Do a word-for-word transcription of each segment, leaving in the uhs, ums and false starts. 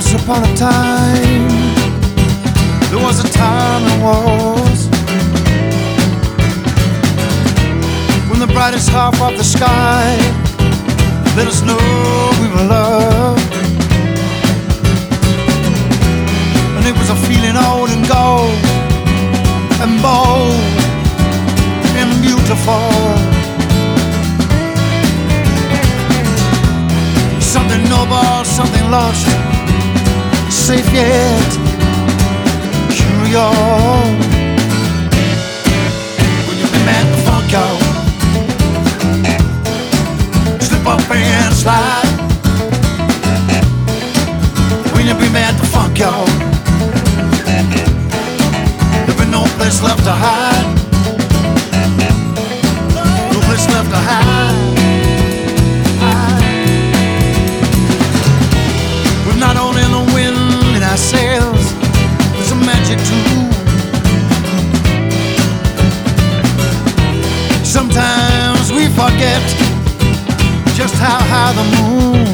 Once upon a time, there was a time that was when the brightest half of the sky let us know we were loved. And it was a feeling old and gold and bold and beautiful. Something noble, something lost, safe yet curious. When you be mad to funk out, slip up and slide. When you be mad to funk out, there'll be no place left to hide. No place left to hide. Not only the wind in our sails, there's a magic too. Sometimes we forget just how high the moon.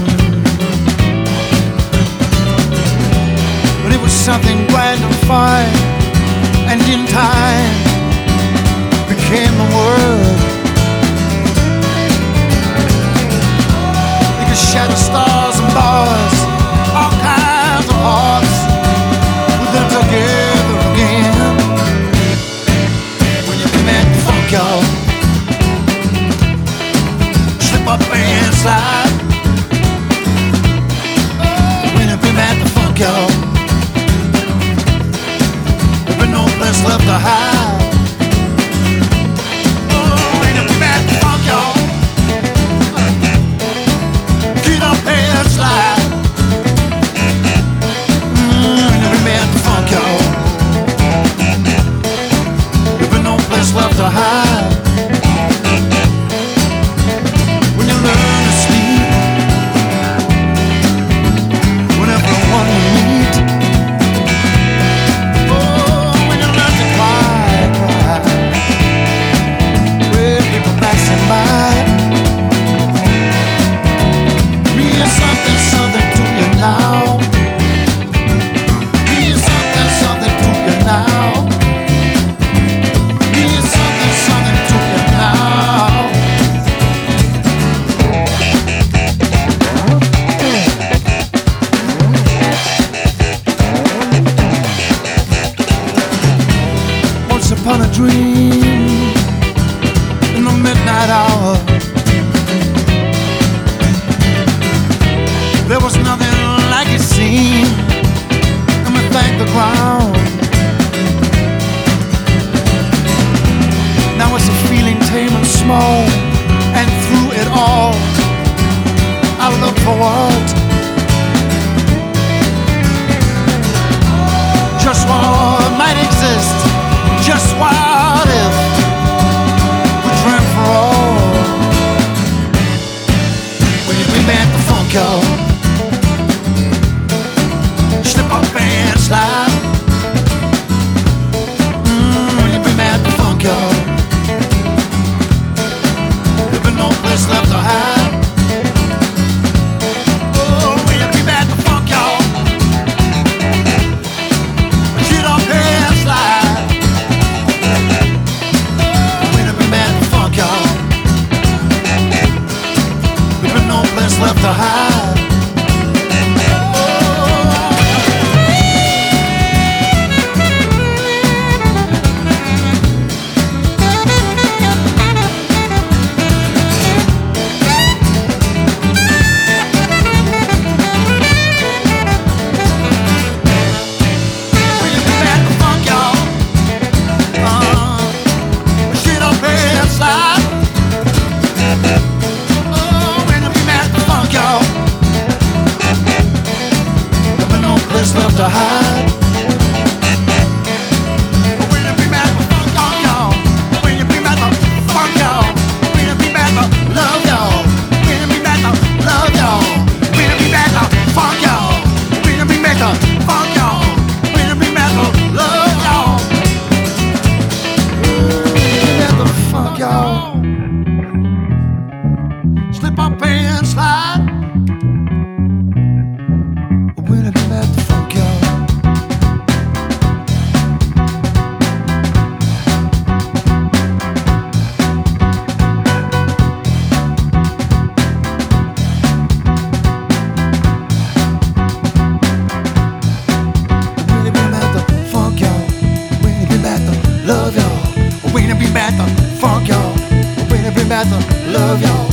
But it was something grand and fine, and in time became the word. It could shatter stars and bars, all kinds of hearts with them together again. When you be mad to funk out, slip up and slide. When you be mad to funk out, there'll be no place left to hide. Oh, when you be mad to funk out, get up and slide. Left to hide. When you learn to sleep, when everyone you meet, oh, when you learn to cry, cry, with people passing by, means something, something to you now. Means something, something to you now. Upon a dream in the midnight hour, there was nothing like it seemed, and we thank the ground. Now it's a feeling tame and small, and through it all I look for what, just what might exist. Just what if we dream for all? When you be mad to funk out, slip up and slide. Mm, when you be mad to funk out, there'll be no place left to hide. Oh, when you be mad to funk out, get up and slide. Left to hide. Left to hide. When you be mad to funk y'all, when you be mad to funk y'all, when you be mad to love y'all, when you be mad to love y'all, when you be mad to funk y'all, when you be mad to funk y'all, when you be mad to love y'all, when you be mad to funk y'all, slip up and slide. When you be mad back to love y'all.